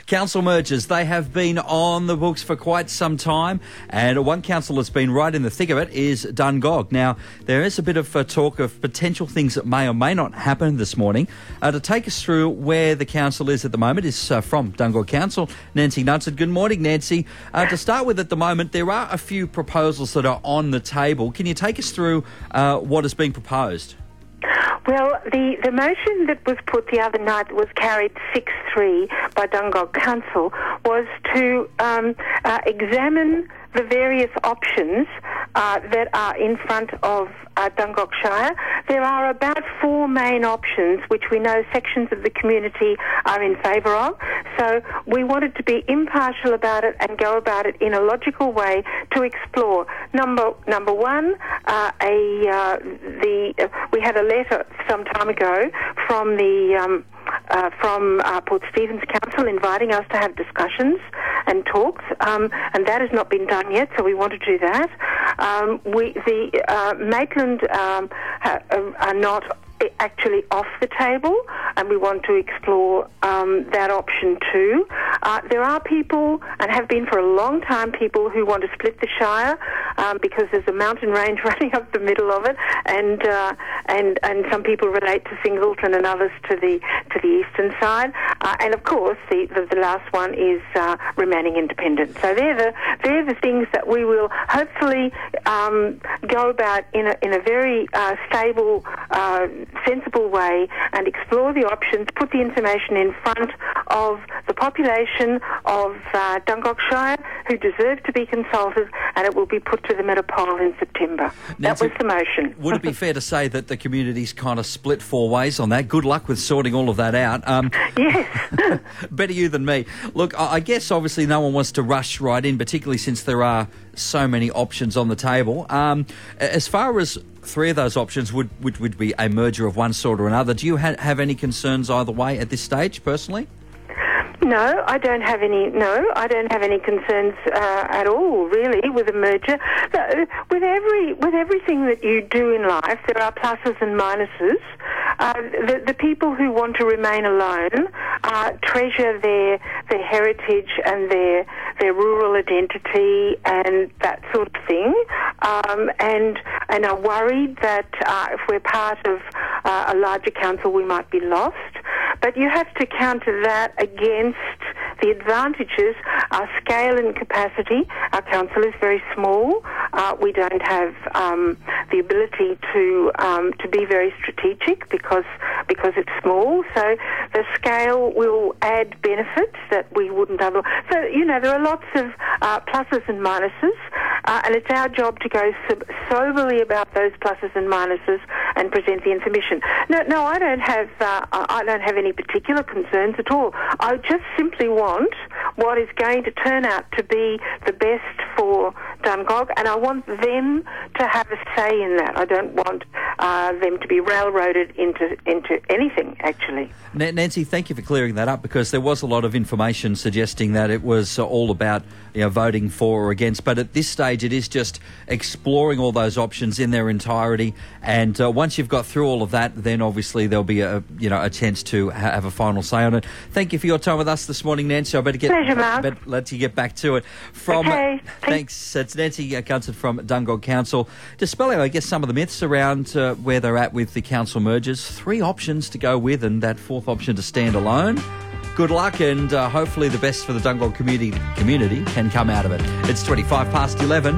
Council mergers, they have been on the books for quite some time, and one council that's been right in the thick of it is Dungog. Now, there is a bit of talk of potential things that may or may not happen this morning. To take us through where the council is at the moment is from Dungog Council, Nancy Knudsen. Good morning, Nancy. To start with, at the moment, there are a few proposals that are on the table. Can you take us through what is being proposed? Well, the motion that was put the other night that was carried 6-3 by Dungog Council was to examine the various options that are in front of Dungog Shire. There are about 4 main options which we know sections of the community are in favour of. So we wanted to be impartial about it and go about it in a logical way to explore. Number one, we had a letter some time ago from the Port Stephens Council inviting us to have discussions and talks, and that has not been done yet, so we want to do that. Maitland are not actually off the table, and we want to explore that option too. There are people, and have been for a long time, people who want to split the Shire because there's a mountain range running up the middle of it, and some people relate to Singleton and others to the eastern side. And of course, the last one is remaining independent. So they're the things that we will hopefully go about in a very stable, sensible way and explore the options, put the information in front of the population of Dungog Shire who deserve to be consulted, and it will be put to them at a poll in September. Nancy, that was the motion. Would it be fair to say that the community's kind of split 4 ways on that? Good luck with sorting all of that out. Yes. Better you than me. Look, I guess obviously no one wants to rush right in, particularly since there are so many options on the table. As far as 3 of those options would be a merger of one sort or another, do you have any concerns either way at this stage, personally? No, I don't have any. No, I don't have any concerns at all, really, with a merger. With everything that you do in life, there are pluses and minuses. The people who want to remain alone treasure their heritage and their rural identity and that sort of thing, and are worried that if we're part of a larger council, we might be lost. But you have to counter that against the advantages, our scale and capacity. Our council is very small. We don't have the ability to be very strategic because it's small. So the scale will add benefits that we wouldn't otherwise. So, there are lots of pluses and minuses, and it's our job to go soberly about those pluses and minuses and present the information. No, I don't have any particular concerns at all. I just simply want what is going to turn out to be the best for Dungog, and I want them to have a say in that. I don't want them to be railroaded into anything, actually. Nancy, thank you for clearing that up, because there was a lot of information suggesting that it was all about voting for or against, but at this stage it is just exploring all those options in their entirety, and once you've got through all of that, then obviously there'll be a chance to have a final say on it. Thank you for your time with us this morning, Nancy. I better let you get back to it. Okay. Thanks. It's Nancy Knudsen from Dungog Council. Dispelling, I guess, some of the myths around where they're at with the council mergers. 3 options to go with, and that 4th option to stand alone. Good luck, and hopefully the best for the Dungog community can come out of it. It's 11:25.